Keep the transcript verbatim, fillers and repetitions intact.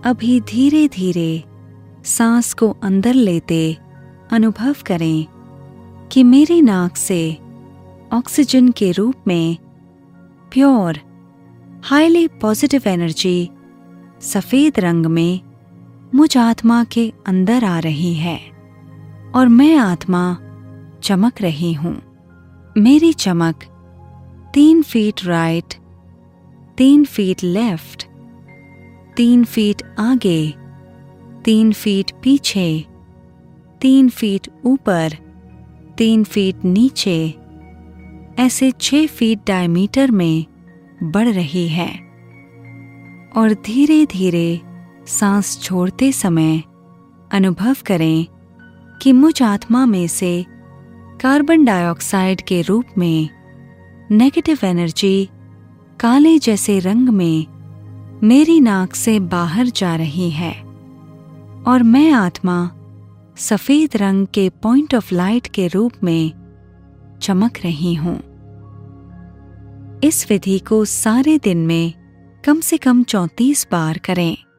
अभी धीरे धीरे सांस को अंदर लेते अनुभव करें कि मेरी नाक से ऑक्सीजन के रूप में प्योर हाईली पॉजिटिव एनर्जी सफेद रंग में मुझ आत्मा के अंदर आ रही है और मैं आत्मा चमक रही हूँ। मेरी चमक तीन फीट राइट, तीन फीट लेफ्ट, तीन फीट आगे, तीन फीट पीछे, तीन फीट ऊपर, तीन फीट नीचे, ऐसे छह फीट डायमीटर में बढ़ रही है। और धीरे धीरे सांस छोड़ते समय अनुभव करें कि मुझ आत्मा में से कार्बन डाइऑक्साइड के रूप में नेगेटिव एनर्जी काले जैसे रंग में मेरी नाक से बाहर जा रही है और मैं आत्मा सफेद रंग के पॉइंट ऑफ लाइट के रूप में चमक रही हूँ। इस विधि को सारे दिन में कम से कम चौंतीस बार करें।